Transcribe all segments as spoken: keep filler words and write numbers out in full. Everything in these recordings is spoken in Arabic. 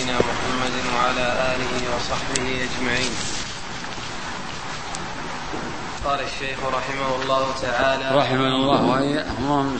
نبينا محمد وعلى آله وصحبه أجمعين. قال الشيخ رحمه الله تعالى رحمه الله وإياه. اللهم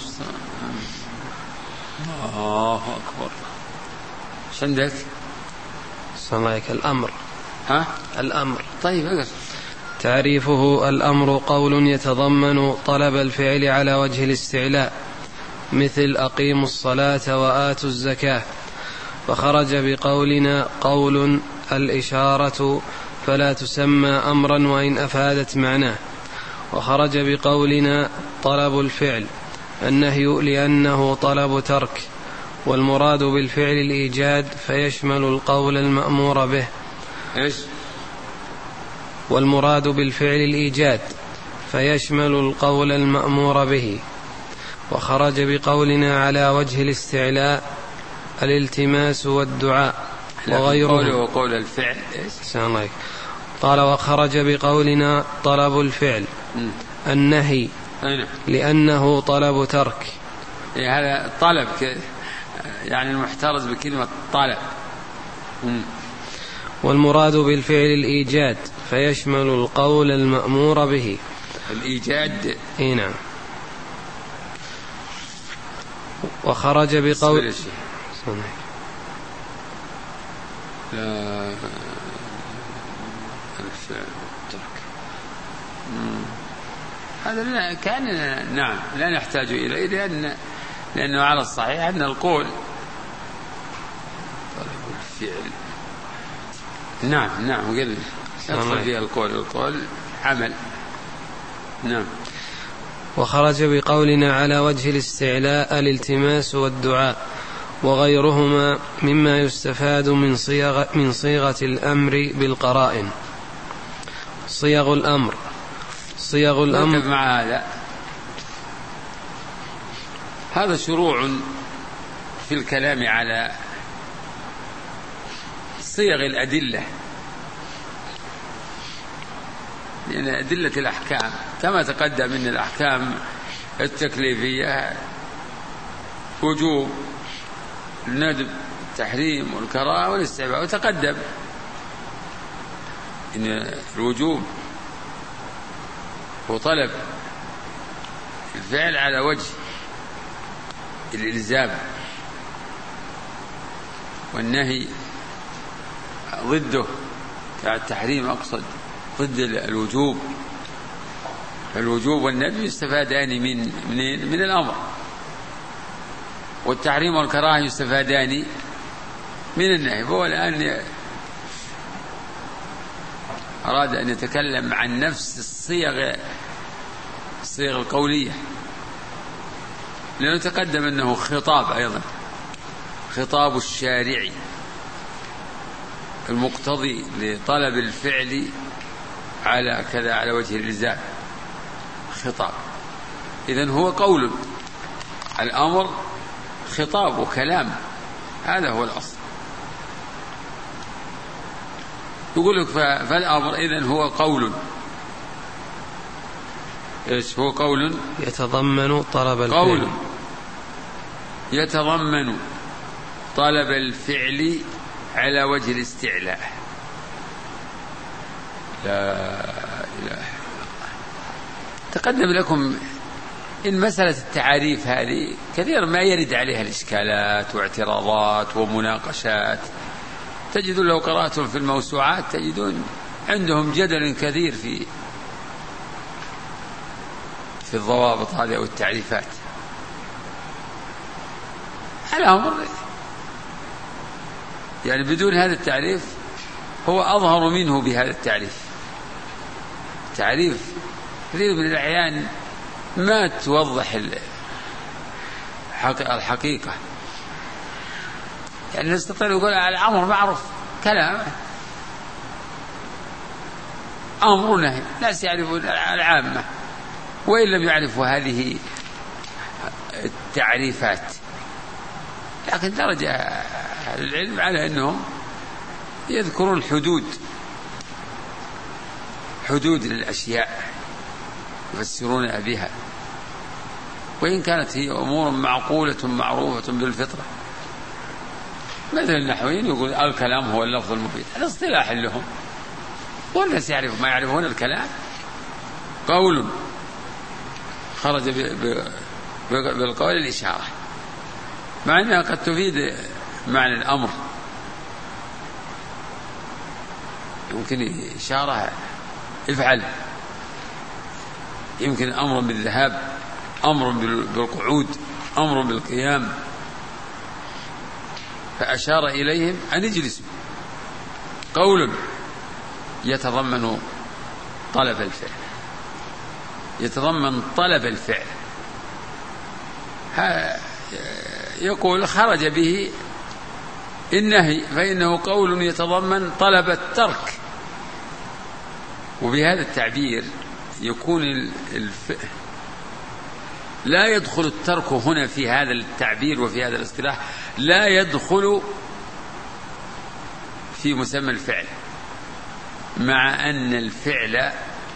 الله أكبر. ايش عندك؟ صلى الأمر. ها؟ الأمر. طيب اقرأ. تعريفه: الأمر قول يتضمن طلب الفعل على وجه الاستعلاء، مثل أقيموا الصلاة وآتوا الزكاة. فخرج بقولنا قول الإشارة فلا تسمى أمرا وإن أفادت معناه. وخرج بقولنا طلب الفعل النهي لأنه طلب ترك، والمراد بالفعل الإيجاد فيشمل القول المأمور به. إيش؟ والمراد بالفعل الإيجاد فيشمل القول المأمور به. وخرج بقولنا على وجه الاستعلاء الالتماس والدعاء وغيره. قوله قول الفعل إيش؟ قال: وخرج بقولنا طلب الفعل م. النهي أين؟ لأنه طلب ترك. إيه هذا طلب، يعني المحترز بكلمة طلب. م. والمراد بالفعل الإيجاد فيشمل القول المأمور به. الإيجاد إيه نعم. وخرج بقول لا الفعل ترك. هذا لا كان نعم لا نحتاج إليه، لأن لأنه على الصحيح أن القول طلب الفعل. نعم نعم قل يدخل فيها القول القول عمل. نعم. وخرج بقولنا على وجه الاستعلاء الالتماس والدعاء وغيرهما مما يستفاد من صيغ من صيغة الأمر بالقرائن. صيغ الأمر صيغ الأمر مع هذا هذا شروع في الكلام على صيغ الأدلة، لأن أدلة الأحكام كما تقدم من الأحكام التكليفية وجوب، الندب، التحريم، والكراهة والاستحباب، وتقدم إن الوجوب هو طلب الفعل على وجه الإلزام، والنهي ضده التحريم أقصد ضد الوجوب. الوجوب والندب يستفادان من من من الأمر، والتحريم والكراهة يستفادان من النهي. هو الآن أراد أن يتكلم عن نفس الصيغ الصيغ القولية، لأنه تقدم أنه خطاب أيضا، خطاب الشارع المقتضي لطلب الفعل على كذا على وجه الإلزام خطاب. إذن هو قول، الأمر خطاب وكلام، هذا هو الأصل. يقول لك فالأمر إذن هو قول. إيش هو قول؟ يتضمن طلب الفعل. قول يتضمن طلب الفعل على وجه الاستعلاء. لا إله إلا الله. تقدم لكم إن مسألة التعاريف هذه كثير ما يرد عليها الإشكالات واعتراضات ومناقشات. تجدون لو قرأتم في الموسوعات تجدون عندهم جدل كثير في في الضوابط هذه أو التعريفات. الأمر يعني بدون هذا التعريف هو أظهر منه بهذا التعريف. تعريف كثير من الأحيان ما توضح الحقيقة، يعني نستطيع يقول الأمر معروف كلام، أمر نهي، الناس يعرفون العامة وإن لم يعرفوا هذه التعريفات، لكن درجة العلم على أنهم يذكرون حدود حدود للأشياء يفسرونها بها، وإن كانت هي أمور معقولة معروفة بالفطرة. مثل النحويين يقول الكلام هو اللفظ المفيد، هذا اصطلاح لهم، والناس يعرف ما يعرفون الكلام. قول خرج بالقول الإشارة، مع أنها قد تفيد معنى الأمر، يمكن إشارة افعل، يمكن أمر بالذهاب، أمر بالقعود، أمر بالقيام، فأشار إليهم أن يجلسوا. قول يتضمن طلب الفعل، يتضمن طلب الفعل، يقول خرج به النهي فإنه قول يتضمن طلب الترك. وبهذا التعبير يكون الف... لا يدخل الترك هنا في هذا التعبير وفي هذا الاصطلاح، لا يدخل في مسمى الفعل، مع أن الفعل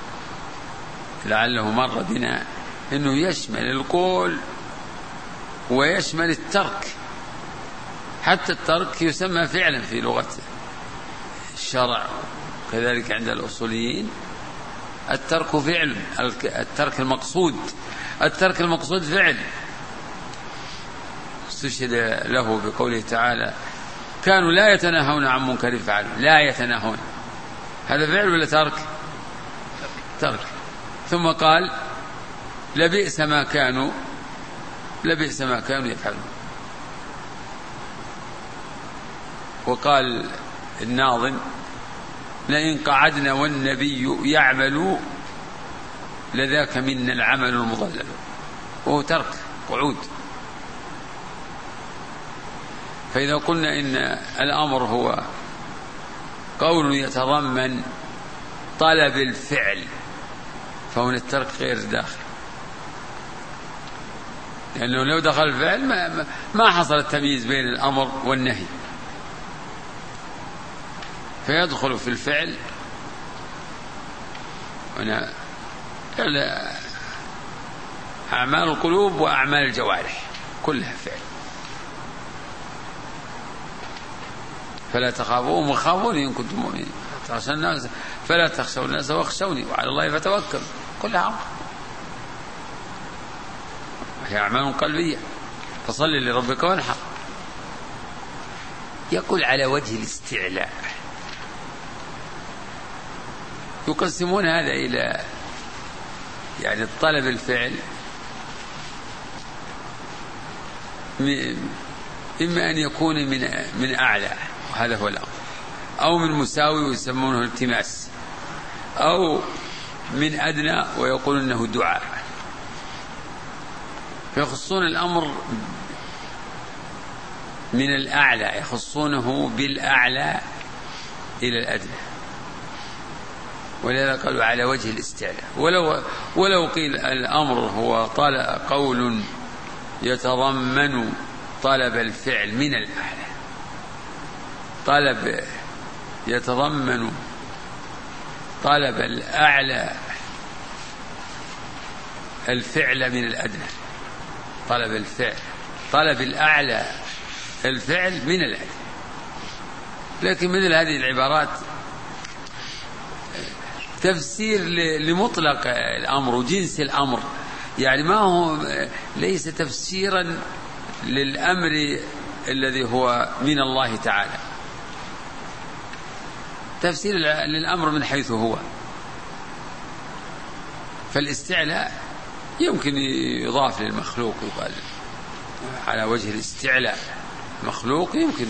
لعله مر بنا أنه يشمل القول ويشمل الترك، حتى الترك يسمى فعلا في لغة الشرع، كذلك عند الأصوليين الترك فعل، الترك المقصود، الترك المقصود فعل. استشهد له بقوله تعالى كانوا لا يتناهون عن منكر فعلوا، لا يتناهون، هذا فعل ولا ترك؟ ترك. ثم قال لبئس ما كانوا، لبئس ما كانوا يفعلون. وقال الناظم لئن قعدنا والنبي يعمل لذاك منا العمل المضلل، وهو ترك قعود. فإذا قلنا إن الأمر هو قول يتضمن طلب الفعل فهنا الترك غير داخل، لأنه لو دخل الفعل ما, ما حصل التمييز بين الأمر والنهي، فيدخل في الفعل هنا أعمال القلوب وأعمال الجوارح كلها فعل. فلا تخافوهم وخافوني إن كنتم مؤمنين، تخشى الناس فلا تخشوا الناس واخشوني وعلى الله فتوكل، كلها أمر، هي أعمال قلبية. فصل لربك وانحر. يقول على وجه الاستعلاء، يقسمون هذا إلى يعني طلب الفعل إما أن يكون من من أعلى وهذا هو الأمر، أو من مساوي ويسمونه التماس، أو من أدنى ويقول أنه دعاء، فيخصون الأمر من الأعلى، يخصونه بالأعلى إلى الأدنى، ولذا قالوا على وجه الاستعلاء. ولو, ولو قيل الأمر هو طلب قول يتضمن طلب الفعل من الأعلى، طلب يتضمن طلب الأعلى الفعل من الأدنى، طلب الفعل طلب الأعلى الفعل من الأدنى. لكن مثل هذه العبارات تفسير لمطلق الأمر وجنس الأمر، يعني ما هو ليس تفسيرا للأمر الذي هو من الله تعالى، تفسير للأمر من حيث هو. فالاستعلاء يمكن يضاف للمخلوق، يقال على وجه الاستعلاء مخلوق يمكن،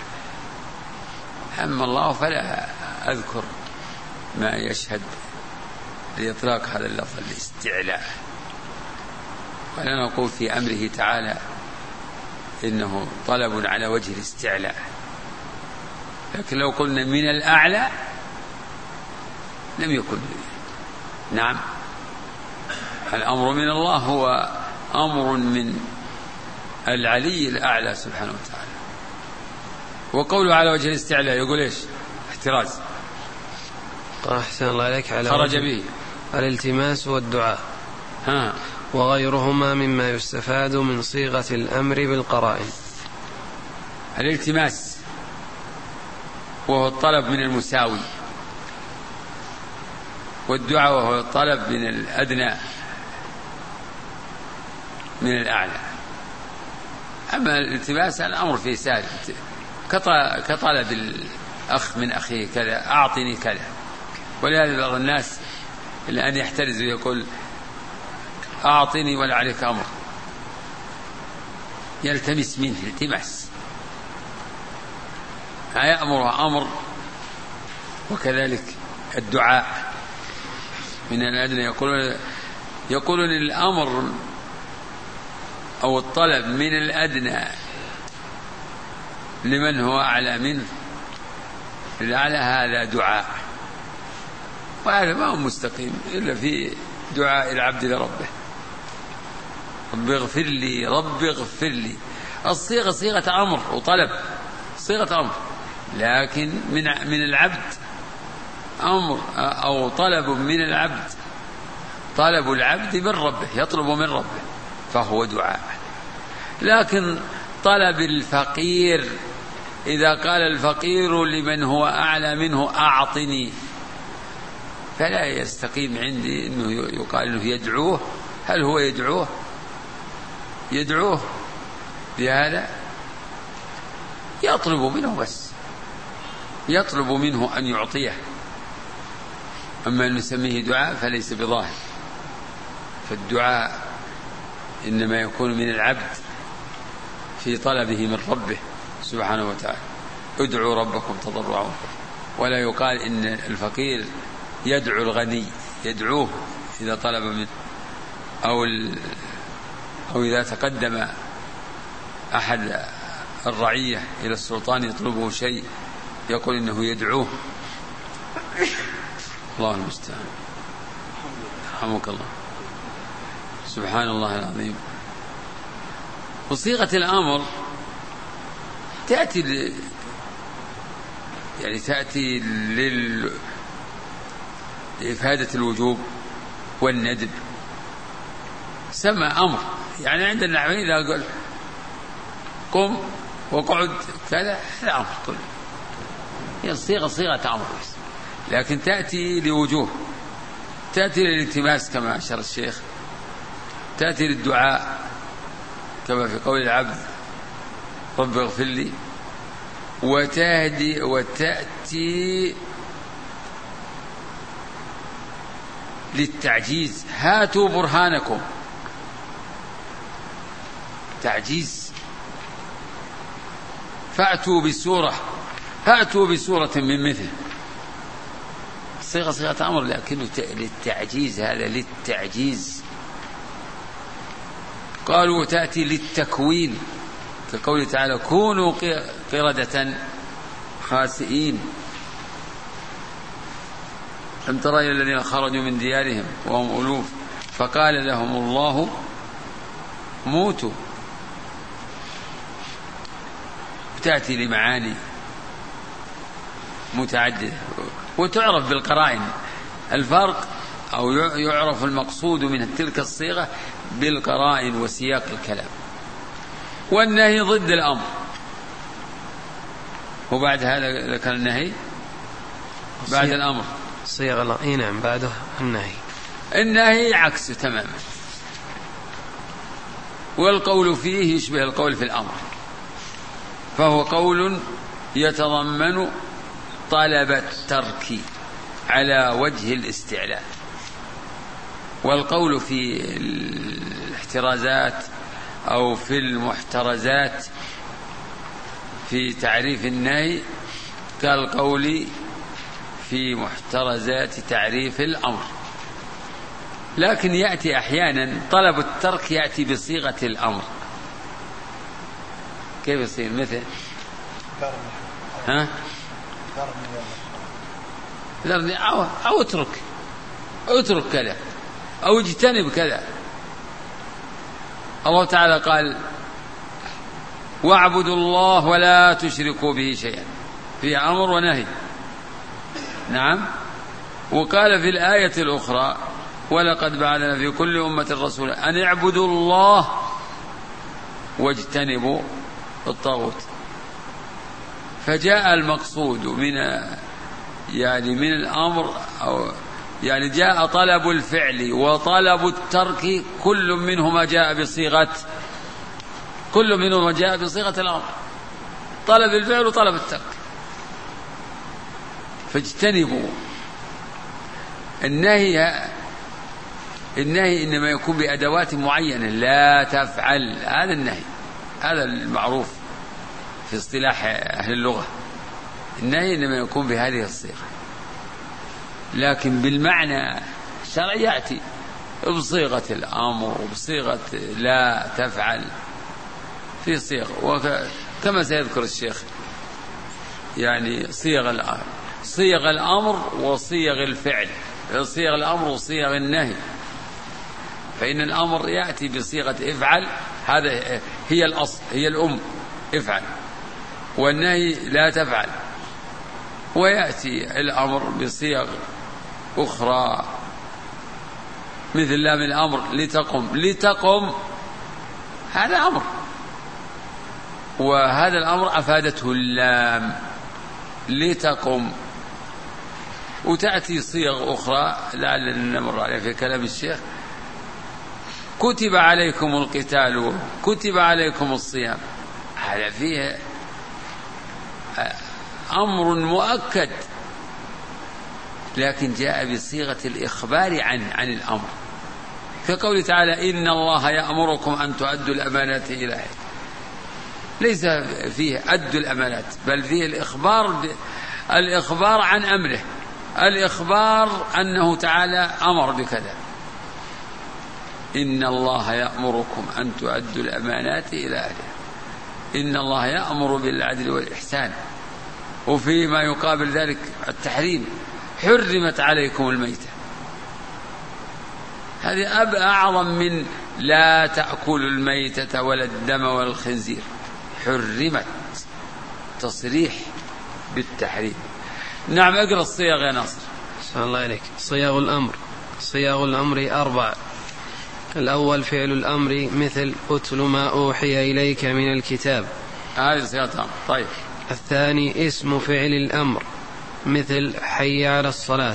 أما الله فلا أذكر ما يشهد لإطلاق هذا اللفظ الاستعلاء. ولا نقول في أمره تعالى إنه طلب على وجه الاستعلاء، لكن لو قلنا من الأعلى لم يكن. نعم، الأمر من الله هو أمر من العلي الأعلى سبحانه وتعالى. وقوله على وجه الاستعلاء يقول إيش؟ احتراز. قال أحسن الله عليك على خرج به الالتماس والدعاء ها. وغيرهما مما يستفاد من صيغة الأمر بالقرائن. الالتماس وهو الطلب من المساوي، والدعاء وهو الطلب من الأدنى من الأعلى. أما الالتماس الأمر فيه سهل، كطلب الأخ من أخيه كذا، أعطني كذا. ولهذا بعض الناس لأن يحترز ويقول أعطني ولا عليك أمر، يلتمس منه التماس، يأمر أمر. وكذلك الدعاء من الأدنى، يقولون يقولون الأمر أو الطلب من الأدنى لمن هو أعلى منه، الأعلى هذا دعاء، وهذا ما هو مستقيم إلا في دعاء العبد لربه. رب اغفر لي رب اغفر لي، الصيغة صيغة أمر وطلب، صيغة أمر، لكن من من العبد أمر أو طلب من العبد، طلب العبد من ربه، يطلب من ربه فهو دعاء. لكن طلب الفقير، إذا قال الفقير لمن هو أعلى منه أعطني، فلا يستقيم عندي أنه يقال أنه يدعوه. هل هو يدعوه يدعوه بهذا؟ يطلب منه، بس يطلب منه أن يعطيه. أما أن نسميه دعاء فليس بظاهر، فالدعاء إنما يكون من العبد في طلبه من ربه سبحانه وتعالى. ادعوا ربكم تضرعوا، ولا يقال إن الفقير يدعو الغني، يدعوه إذا طلب منه، أو أو إذا تقدم أحد الرعية إلى السلطان يطلبه شيء يقول إنه يدعوه. الله المستعان. رحمك الله. سبحان الله العظيم. وصيغة الأمر تأتي ل... يعني تأتي لل... لإفادة الوجوب والندب، سمى أمر. يعني عند النحويين إذا قال قم وقعد كذا، هذا أمر كله، هي الصيغة صيغة أمر، لكن تأتي لوجوه، تأتي للالتماس كما أشار الشيخ، تأتي للدعاء كما في قول العبد رب اغفر لي، وتهدي وتأتي للتعجيز، هاتوا برهانكم، تعجيز، فأتوا بسورة، فأتوا بسورة من مثل. صيغة صيغة أمر لكنه للتعجيز، هذا للتعجيز. قالوا تأتي للتكوين كقوله تعالى كونوا قردة خاسئين. لم تر إلى الذين خرجوا من ديارهم وهم ألوف فقال لهم الله موتوا. تأتي لمعاني متعددة وتعرف بالقرائن. الفرق أو يعرف المقصود من تلك الصيغة بالقرائن وسياق الكلام. والنهي ضد الأمر، وبعد هذا ذكر النهي بعد الأمر. صيغة اي نعم بعده النهي. النهي عكسه تماما، والقول فيه يشبه القول في الأمر، فهو قول يتضمن طلب الترك على وجه الاستعلاء. والقول في الاحترازات أو في المحترزات في تعريف النهي كالقول في محترزات تعريف الأمر. لكن يأتي أحيانا طلب الترك يأتي بصيغة الأمر. كيف يصير؟ مثل ها أو, أو اترك اترك كذا أو اجتنب كذا. الله تعالى قال واعبدوا الله ولا تشركوا به شيئا، في أمر ونهي. نعم. وقال في الآية الأخرى ولقد بعثنا في كل أمة رسولا أن اعبدوا الله واجتنبوا الطاغوت. فجاء المقصود من يعني من الأمر، أو يعني جاء طلب الفعل وطلب الترك، كل منهما جاء بصيغة كل منهما جاء بصيغة الأمر، طلب الفعل وطلب الترك. فاجتنبوا النهي. النهي إنما يكون بأدوات معينة، لا تفعل، هذا النهي، هذا المعروف في اصطلاح أهل اللغة. النهي إنما يكون بهذه الصيغة، لكن بالمعنى الشرعي يأتي بصيغة الأمر وبصيغة لا تفعل، في صيغ، كما سيذكر الشيخ يعني صيغ الأمر صيغ الأمر وصيغ الفعل، صيغ الأمر وصيغ النهي. فإن الأمر يأتي بصيغة افعل، هذا هي الأصل، هي الأم، افعل، والنهي لا تفعل. ويأتي الأمر بصيغ أخرى مثل لام الأمر، لتقم، لتقم هذا أمر، وهذا الأمر أفادته اللام، لتقم. وتأتي صيغ أخرى لعلنا نمر عليها في كلام الشيخ، كتب عليكم القتال، كتب عليكم الصيام، هذا فيه أمر مؤكد، لكن جاء بصيغة الإخبار عن عن الأمر، كقوله تعالى إن الله يأمركم أن تؤدوا الأمانات إلى أهلها. ليس فيه أدوا الأمانات، بل فيه الإخبار الإخبار عن أمره، الإخبار أنه تعالى أمر بكذا. إن الله يأمركم أن تؤدوا الأمانات إلى أهلها، إن الله يأمر بالعدل والإحسان. وفيما يقابل ذلك التحريم، حرمت عليكم الميتة، هذه أب أعظم من لا تأكلوا الميتة ولا الدم ولا الخنزير، حرمت، تصريح بالتحريم. نعم، اقرأ الصيغ يا ناصر. صلى الله عليك. صيغ الأمر. صيغ الأمر أربع. الأول فعل الأمر، مثل أتل ما أوحي إليك من الكتاب، هذه صيغة الأمر. طيب. الثاني اسم فعل الأمر، مثل حي على الصلاة.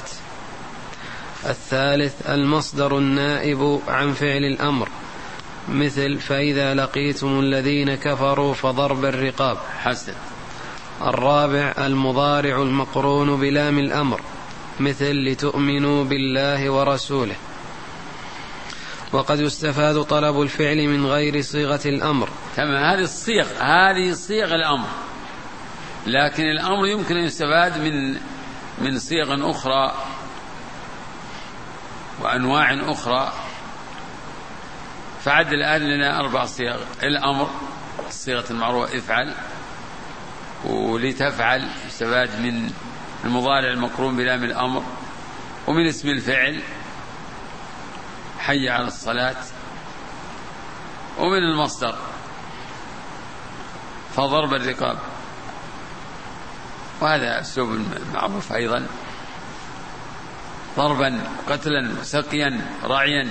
الثالث المصدر النائب عن فعل الأمر، مثل فإذا لقيتم الذين كفروا فضرب الرقاب. حسن. الرابع المضارع المقرون بلام الأمر، مثل لتؤمنوا بالله ورسوله. وقد يستفاد طلب الفعل من غير صيغة الأمر. تمام، هذه الصيغ هذه صيغ الأمر، لكن الأمر يمكن أن يستفاد من من صيغ أخرى وأنواع أخرى. فعد الآن لنا أربع صيغ: الأمر، الصيغة المعروفة افعل، ولتفعل يستفاد من المضارع المقرون بلام الأمر، ومن اسم الفعل حي على الصلاة، ومن المصدر فضرب الرقاب. وهذا أسلوب معروف أيضا، ضربا، قتلا، سقيا، رعيا.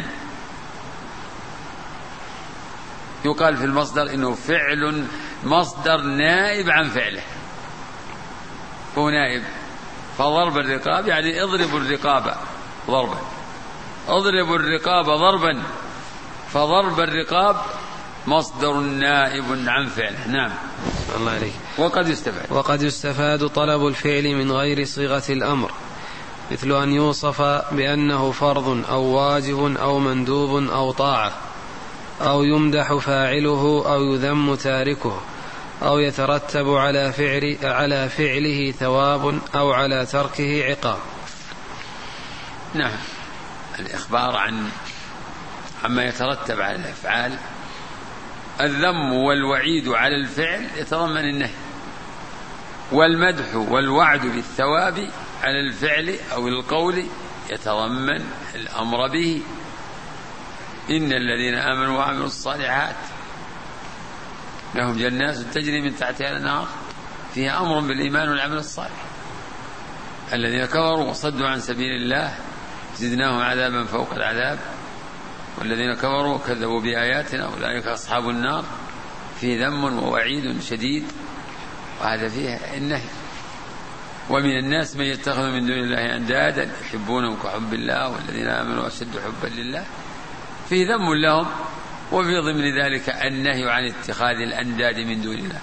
يقال في المصدر إنه فعل مصدر نائب عن فعله، هو نائب. فضرب الرقاب يعني اضرب الرقاب ضربا، اضرب الرقاب ضربا، فضرب الرقاب مصدر نائب عن فعله. نعم. الله عليك. وقد يستفاد وقد يستفاد طلب الفعل من غير صيغة الأمر، مثل أن يوصف بأنه فرض أو واجب أو مندوب أو طاعة، أو يمدح فاعله أو يذم تاركه، أو يترتب على فعل على فعله ثواب أو على تركه عقاب. نعم، الإخبار عن عما يترتب على الأفعال. الذم والوعيد على الفعل يتضمن النهي، والمدح والوعد بالثواب على الفعل أو القول يتضمن الأمر به. إن الذين آمنوا وعملوا الصالحات لهم جنات تجري من تحتها الأنهار فيها أمر بالإيمان والعمل الصالح. الذين كفروا وصدوا عن سبيل الله زدناهم عذابا فوق العذاب، والذين كفروا وكذبوا بآياتنا أولئك أصحاب النار في ذم ووعيد شديد. وهذا فيه النهي. ومن الناس من يتخذ من دون الله أندادا يحبونهم كحب الله والذين آمنوا أشد حبا لله، فيه ذم لهم، وفي ضمن ذلك النهي عن اتخاذ الأنداد من دون الله.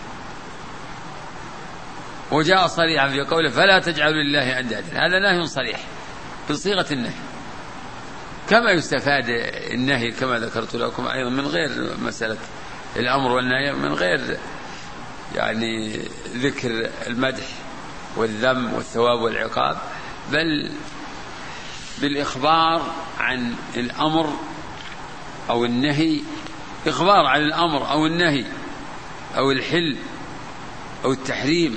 وجاء صريحا في قوله فلا تجعلوا لله أندادا، هذا نهي صريح بصيغة النهي، كما يستفاد النهي كما ذكرت لكم أيضا من غير مسألة الأمر والنهي، من غير يعني ذكر المدح والذم والثواب والعقاب، بل بالإخبار عن الأمر أو النهي، إخبار عن الأمر أو النهي أو الحل أو التحريم.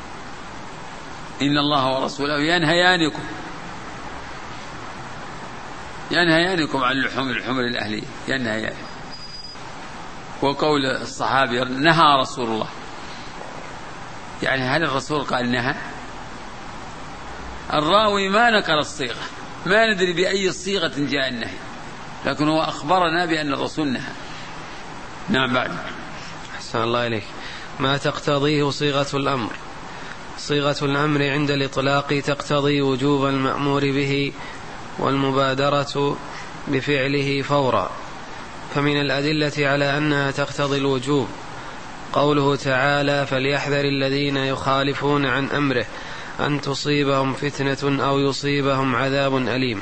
إن الله ورسوله ينهيانكم ينهيانكم عن اللحوم الحمر الأهلية، ينهيان. وقول الصحابي نهى رسول الله، يعني هل الرسول قال نهى؟ الراوي ما نقل الصيغة، ما ندري بأي صيغة جاء النهي، لكن هو أخبرنا بأن الرسول نهى. نعم. بعد. أحسن الله إليك. ما تقتضيه صيغة الأمر. صيغة الأمر عند الإطلاق تقتضي وجوب المأمور به والمبادرة بفعله فورا، فمن الأدلة على أنها تقتضي الوجوب قوله تعالى فليحذر الذين يخالفون عن أمره أن تصيبهم فتنة أو يصيبهم عذاب أليم.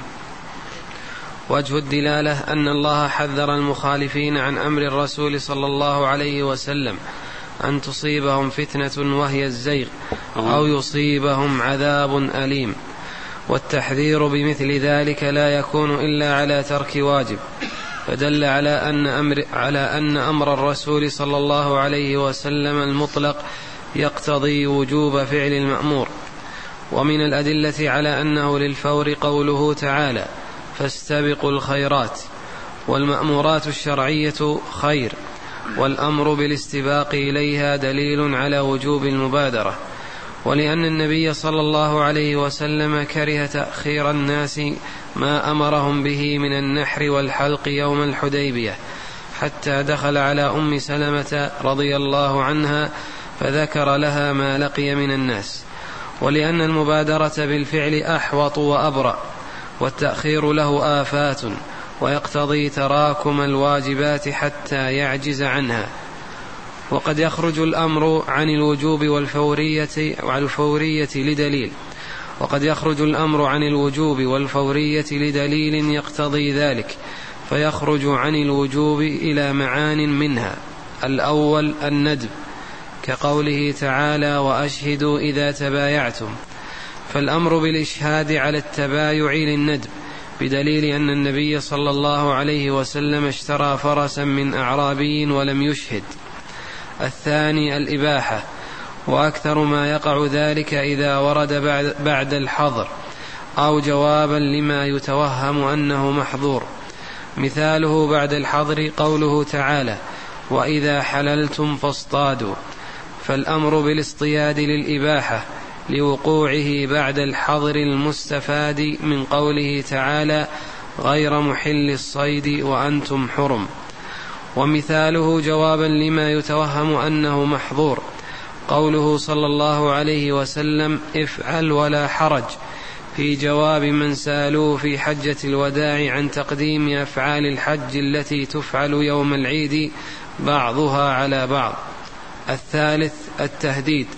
وجه الدلالة أن الله حذر المخالفين عن أمر الرسول صلى الله عليه وسلم أن تصيبهم فتنة وهي الزيغ أو يصيبهم عذاب أليم، والتحذير بمثل ذلك لا يكون إلا على ترك واجب، فدل على أن أمر, على أن أمر الرسول صلى الله عليه وسلم المطلق يقتضي وجوب فعل المأمور. ومن الأدلة على أنه للفور قوله تعالى فاستبقوا الخيرات، والمأمورات الشرعية خير، والأمر بالاستباق إليها دليل على وجوب المبادرة. ولأن النبي صلى الله عليه وسلم كره تأخير الناس ما أمرهم به من النحر والحلق يوم الحديبية، حتى دخل على أم سلمة رضي الله عنها فذكر لها ما لقي من الناس. ولأن المبادرة بالفعل أحوط وأبرأ، والتأخير له آفات ويقتضي تراكم الواجبات حتى يعجز عنها. وقد يخرج الأمر عن الوجوب والفورية وعن الفورية لدليل وقد يخرج الأمر عن الوجوب والفورية لدليل يقتضي ذلك، فيخرج عن الوجوب إلى معان منها. الأول الندب، كقوله تعالى وأشهدوا إذا تبايعتم، فالأمر بالإشهاد على التبايع للندب، بدليل أن النبي صلى الله عليه وسلم اشترى فرسا من أعرابي ولم يشهد. الثاني الإباحة، وأكثر ما يقع ذلك إذا ورد بعد الحظر أو جوابا لما يتوهم أنه محظور. مثاله بعد الحظر قوله تعالى وإذا حللتم فاصطادوا، فالأمر بالاصطياد للإباحة لوقوعه بعد الحظر المستفاد من قوله تعالى غير محل الصيد وأنتم حرم. ومثاله جوابا لما يتوهم أنه محظور قوله صلى الله عليه وسلم افعل ولا حرج، في جواب من سألوه في حجة الوداع عن تقديم أفعال الحج التي تفعل يوم العيد بعضها على بعض. الثالث التهديد،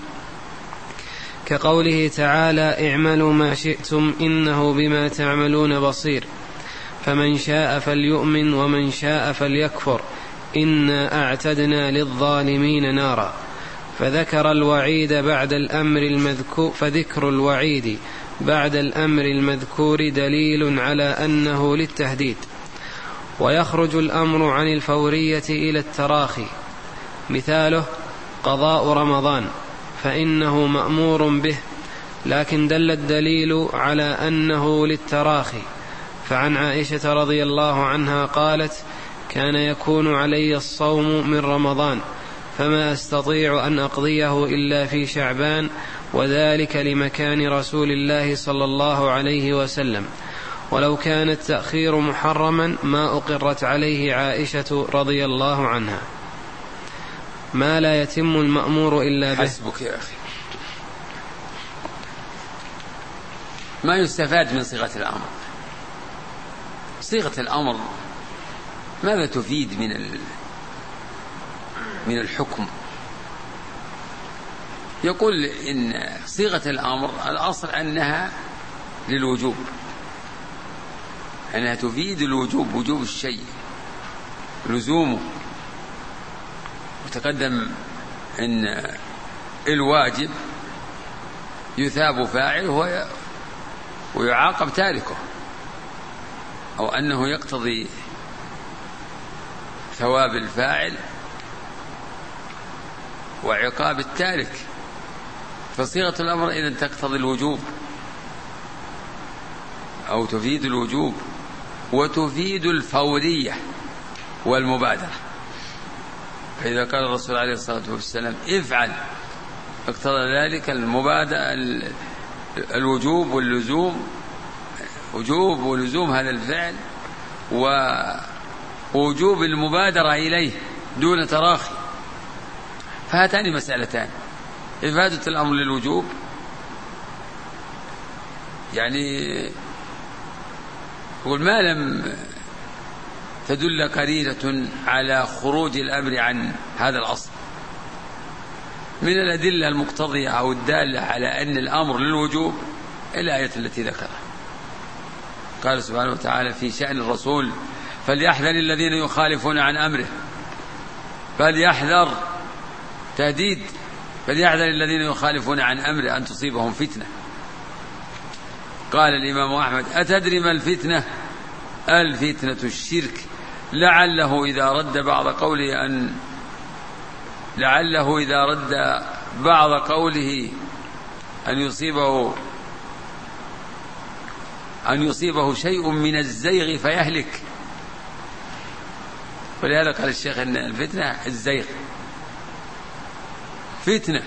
كقوله تعالى اعملوا ما شئتم إنه بما تعملون بصير، فمن شاء فليؤمن ومن شاء فليكفر إنا أعتدنا للظالمين نارا. فذكر الوعيد بعد الأمر المذكور فذكر الوعيد بعد الأمر المذكور دليل على أنه للتهديد. ويخرج الأمر عن الفورية إلى التراخي، مثاله قضاء رمضان، فإنه مأمور به، لكن دل الدليل على أنه للتراخي. فعن عائشة رضي الله عنها قالت كان يكون علي الصوم من رمضان فما أستطيع أن أقضيه إلا في شعبان، وذلك لمكان رسول الله صلى الله عليه وسلم، ولو كان التأخير محرما ما أقرت عليه عائشة رضي الله عنها. ما لا يتم المأمور إلا به. حسبك يا أخي. ما يستفاد من صيغة الأمر؟ صيغة الأمر ماذا تفيد من من الحكم؟ يقول إن صيغة الأمر الأصل أنها للوجوب، أنها تفيد الوجوب، وجوب الشيء، لزومه. وتقدم أن الواجب يثاب فاعله ويعاقب تاركه، أو أنه يقتضي ثواب الفاعل وعقاب التارك. فصيغة الأمر إذن تقتضي الوجوب أو تفيد الوجوب، وتفيد الفورية والمبادرة. فإذا قال الرسول عليه الصلاة والسلام افعل، اقتضى ذلك المبادرة، الوجوب واللزوم، وجوب ولزوم هذا الفعل، ووجوب المبادرة إليه دون تراخي. فهاتان مسألتان: إفادة الأمر للوجوب، يعني يقول ما لم تدل قرينة على خروج الأمر عن هذا الأصل من الأدلة المقتضية أو الدالة على أن الأمر للوجوب الآية التي ذكرها. قال سبحانه وتعالى في شأن الرسول: فليحذر الذين يخالفون عن أمره. فليحذر تهديد، فليحذر الذين يخالفون عن أمره أن تصيبهم فتنة. قال الإمام أحمد: أتدري ما الفتنة؟ الفتنة الشرك، لعله إذا رد بعض قوله أن لعله إذا رد بعض قوله أن يصيبه أن يصيبه شيء من الزيغ فيهلك. ولهذا قال الشيخ أن الفتنة الزيغ فتنة،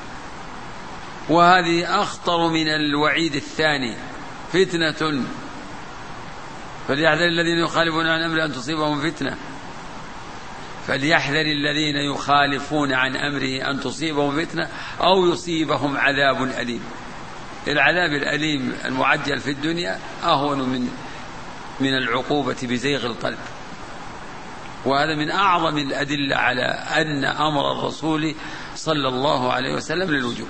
وهذه أخطر من الوعيد الثاني، فتنة. فليحذر الذين يخالفون عن أمره أن تصيبهم فتنة. فليحذر الذين يخالفون عن أمره أن تصيبهم فتنة أو يصيبهم عذاب أليم. العذاب الأليم المعجل في الدنيا أهون من من العقوبة بزيغ القلب. وهذا من أعظم الأدلة على أن أمر الرسول صلى الله عليه وسلم للوجوب،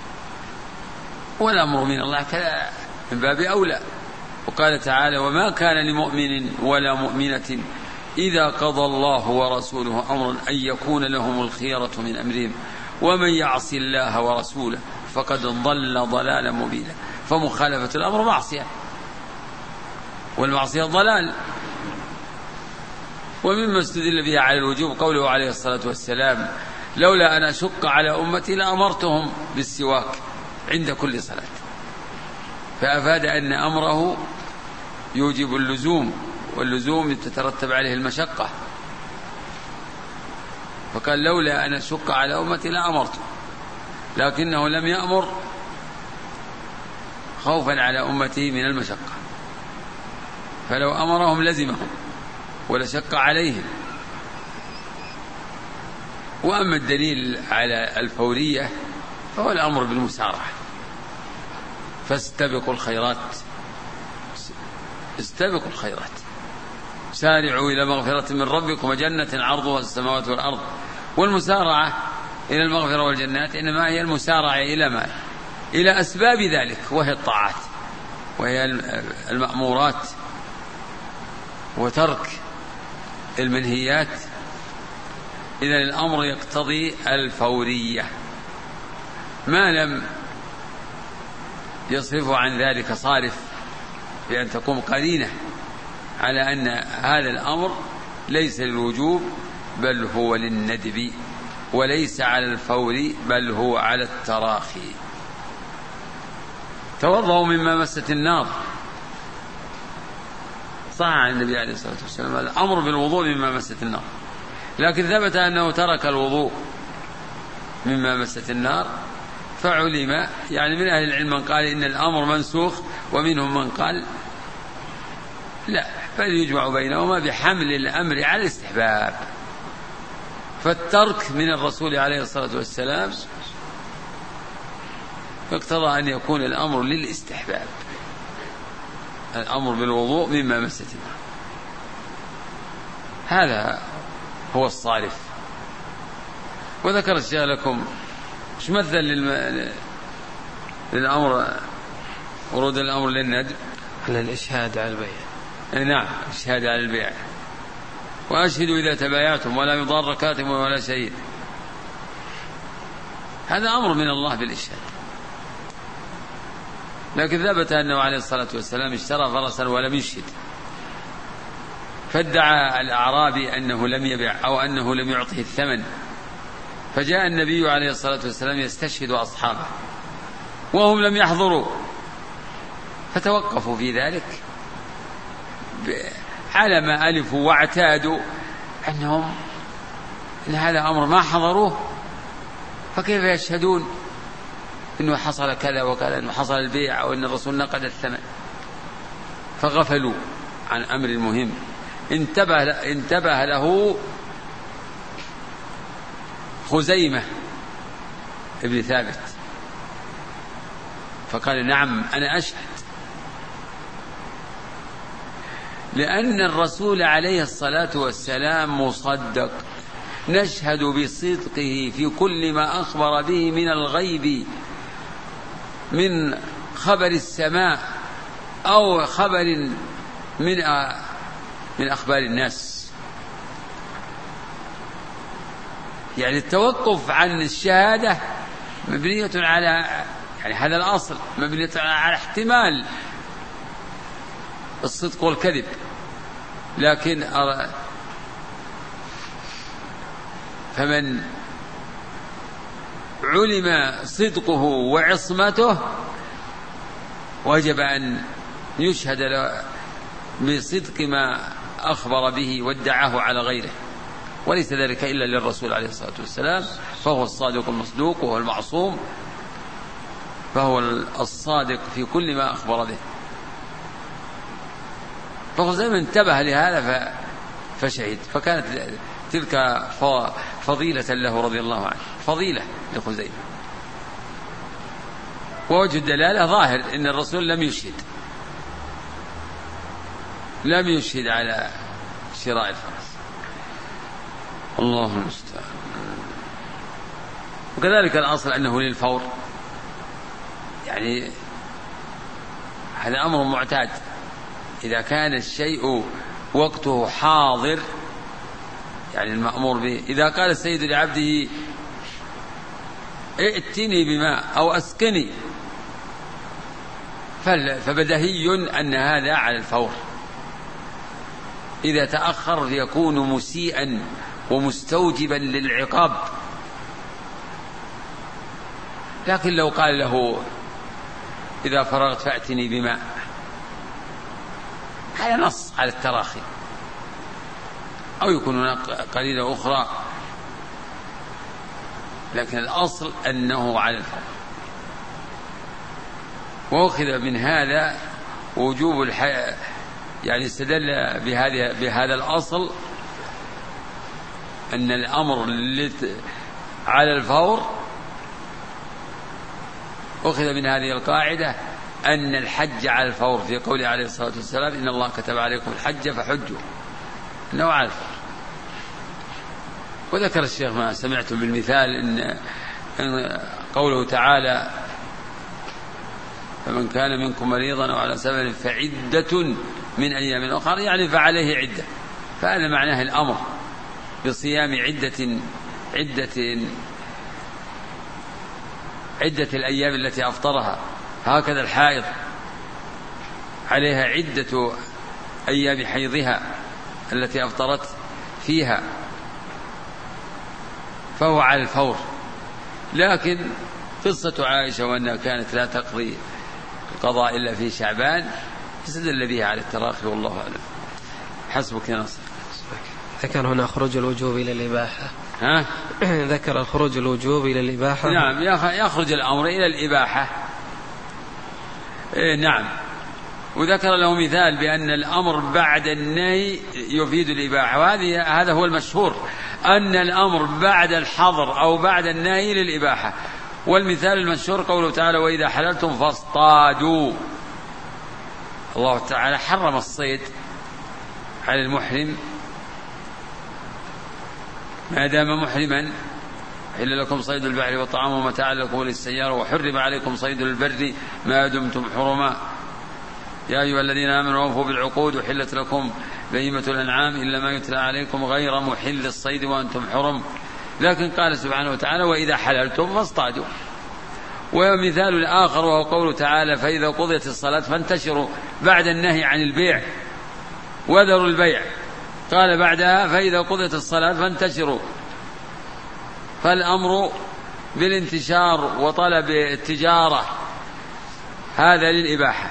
والأمر من الله كذا من باب أولى. وقال تعالى: وما كان لمؤمن ولا مؤمنة إذا قضى الله ورسوله أمرا أن يكون لهم الخيرة من أمرهم ومن يعص الله ورسوله فقد ضل ضلالا مبينا. فمخالفة الأمر معصية، والمعصية ضلال. ومما استدل بها على الوجوب قوله عليه الصلاة والسلام: لولا أن أشق على أمتي لأمرتهم بالسواك عند كل صلاة. فأفاد أن أمره يوجب اللزوم، واللزوم تترتب عليه المشقة. فقال: لولا أن أشق على أمتي لأمرتهم، لكنه لم يأمر خوفا على أمته من المشقة، فلو أمرهم لزمهم ولشق عليهم. وأما الدليل على الفورية فهو الأمر بالمسارعة. فاستبقوا الخيرات، استبقوا الخيرات، سارعوا إلى مغفرة من ربكم وجنة عرضها السماوات والأرض. والمسارعة إلى المغفرة والجنات إنما هي المسارعة إلى ما؟ إلى أسباب ذلك، وهي الطاعات وهي المأمورات، وترك المنهيات. إذن الأمر يقتضي الفورية ما لم يصرف عن ذلك صارف، بأن تقوم قرينة على أن هذا الأمر ليس للوجوب بل هو للندب، وليس على الفور بل هو على التراخي. توضأوا مما مست النار، صح عن النبي عليه الصلاة والسلام الأمر بالوضوء مما مست النار، لكن ثبت أنه ترك الوضوء مما مست النار. فعلم يعني من أهل العلم من قال إن الأمر منسوخ، ومنهم من قال لا، بل يجمع بينهما بحمل الأمر على الاستحباب. فالترك من الرسول عليه الصلاة والسلام اقتضى أن يكون الأمر للاستحباب، الأمر بالوضوء مما مست الماء، هذا هو الصارف. وذكر الشيخ لكم مش مثل للم... للأمر، ورود الأمر للندب على الإشهاد على البيع. نعم، الإشهاد على البيع. وأشهدوا إذا تبايعتم ولا يضار كاتب ولا شهيد، هذا أمر من الله بالإشهاد. لكن ثبت أنه عليه الصلاة والسلام اشترى فرسا ولم يشهد، فادعى الأعرابي أنه لم يبع أو أنه لم يعطه الثمن، فجاء النبي عليه الصلاة والسلام يستشهد أصحابه وهم لم يحضروا، فتوقفوا في ذلك على ما ألفوا واعتادوا أنهم إن هذا أمر ما حضروه، فكيف يشهدون إنه حصل كذا وكذا، إنه حصل البيع أو إن الرسول نقد الثمن، فغفلوا عن أمر مهم انتبه, انتبه له خزيمة ابن ثابت، فقال نعم أنا أشهد، لأن الرسول عليه الصلاة والسلام مصدق، نشهد بصدقه في كل ما أخبر به من الغيب، من خبر السماء أو خبر من من أخبار الناس. يعني التوقف عن الشهادة مبنية على، يعني هذا الأصل مبنية على احتمال الصدق والكذب، لكن فمن علم صدقه وعصمته وجب أن يشهد بصدق ما أخبر به وادعاه على غيره، وليس ذلك إلا للرسول عليه الصلاة والسلام، فهو الصادق المصدوق وهو المعصوم، فهو الصادق في كل ما أخبر به. فخزيمة انتبه لهذا فشهد، فكانت تلك فضيلة له رضي الله عنه، فضيلة لخزيمة. ووجه الدلالة ظاهر إن الرسول لم يشهد لم يشهد على شراء الفرس، الله المستعان. وكذلك الأصل أنه للفور، يعني هذا أمر معتاد، إذا كان الشيء وقته حاضر يعني المأمور به. إذا قال السيد لعبده ائتني بماء أو أسقني فبدهي أن هذا على الفور، إذا تأخر يكون مسيئا ومستوجبا للعقاب. لكن لو قال له إذا فرغت فأتني بماء، هذا نص على التراخي، أو يكون هناك قليلة أخرى، لكن الأصل أنه على الفور. وأخذ من هذا وجوب الحياة، يعني استدل بهذا بهذا الأصل أن الأمر على الفور. أخذ من هذه القاعدة أن الحج على الفور، في قوله عليه الصلاة والسلام إن الله كتب عليكم الحج فحجوا، أنه على الفور. وذكر الشيخ ما سمعتم بالمثال إن قوله تعالى فمن كان منكم مريضا أو على سفر فعدة من أيام أخرى، يعني فعليه عدة، فهذا معناه الأمر بصيام عدة عدة عدة الأيام التي أفطرها. هكذا الحائض عليها عدة أيام حيضها التي أفطرت فيها، فهو على الفور. لكن قصة عائشة وأنها كانت لا تقضي القضاء إلا في شعبان استدل بها على التراخي، والله أعلم. حسبك يا نصر. ذكر هنا خروج الوجوب إلى الإباحة. ها؟ ذكر الخروج الوجوب إلى الإباحة. نعم، يخرج الأمر إلى الإباحة. إيه نعم. وذكر له مثال بأن الأمر بعد النهي يفيد الإباحة، وهذه هذا هو المشهور أن الأمر بعد الحظر أو بعد النهي للإباحة. والمثال المشهور قوله تعالى وإذا حللتم فاصطادوا. الله تعالى حرم الصيد على المحرم ما دام محرما، إلا لكم صيد البحر وطعامه متاعا لكم وللسيارة، وحرم عليكم صيد البر ما دمتم حرما، يا أيها الذين آمنوا أوفوا بالعقود، وحلت لكم بهيمة الأنعام إلا ما يتلى عليكم غير محل الصيد وأنتم حرم. لكن قال سبحانه وتعالى وإذا حللتم فاصطادوا. ومثال الآخر وهو قوله تعالى فإذا قضيت الصلاة فانتشروا، بعد النهي عن البيع وذروا البيع، قال بعدها فإذا قضيت الصلاة فانتشروا، فالأمر بالانتشار وطلب التجارة هذا للإباحة.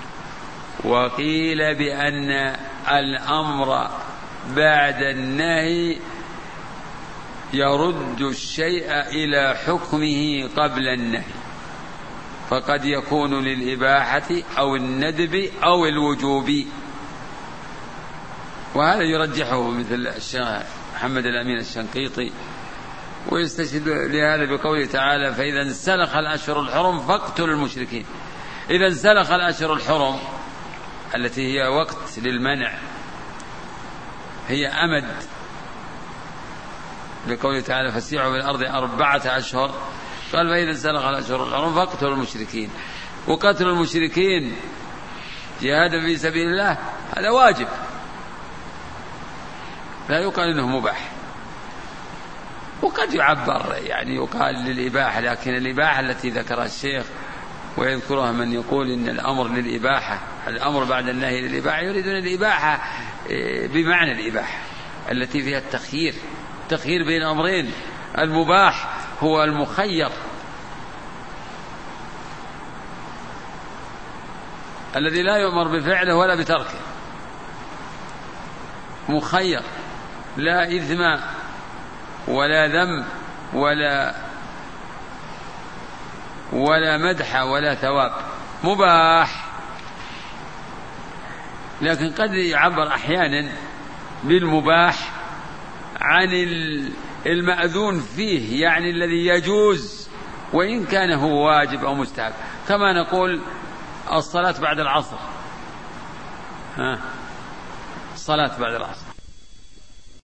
وقيل بأن الأمر بعد النهي يرد الشيء إلى حكمه قبل النهي، فقد يكون للإباحة أو الندب أو الوجوب. وهذا يرجحه مثل الشيخ محمد الأمين الشنقيطي، ويستشهد لهذا بقوله تعالى فإذا انسلخ الأشهر الحرم فاقتلوا المشركين. إذا انسلخ الأشهر الحرم التي هي وقت للمنع هي أمد، بقوله تعالى فسيحوا في الأرض أربعة أشهر، قال فإذا انسلخ الأشهر الحرم فاقتلوا المشركين. وقتل المشركين جهادا في سبيل الله هذا واجب، لا يقال إنه مباح. وقد يعبر يعني يقال للإباحة، لكن الإباحة التي ذكرها الشيخ ويذكرها من يقول إن الأمر للإباحة، الأمر بعد النهي للإباحة، يريدون الإباحة بمعنى الإباحة التي فيها التخيير، التخيير بين أمرين. المباح هو المخير الذي لا يؤمر بفعله ولا بتركه، مخير، لا إثم ولا ذم ولا ولا مدح ولا ثواب، مباح. لكن قد يعبر أحيانا بالمباح عن المأذون فيه، يعني الذي يجوز وإن كان هو واجب أو مستحب، كما نقول الصلاة بعد العصر، ها الصلاة بعد العصر